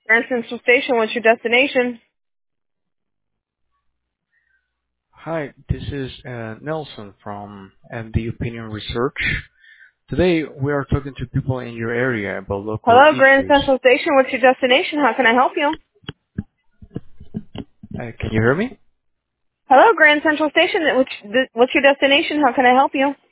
Grand Central Station, what's your destination? Hi, this is Nelson from MD Opinion Research. Today, we are talking to people in your area about local Hello, Grand issues. Central Station, what's your destination? How can I help you? Can you hear me? Hello, Grand Central Station, what's your destination? How can I help you?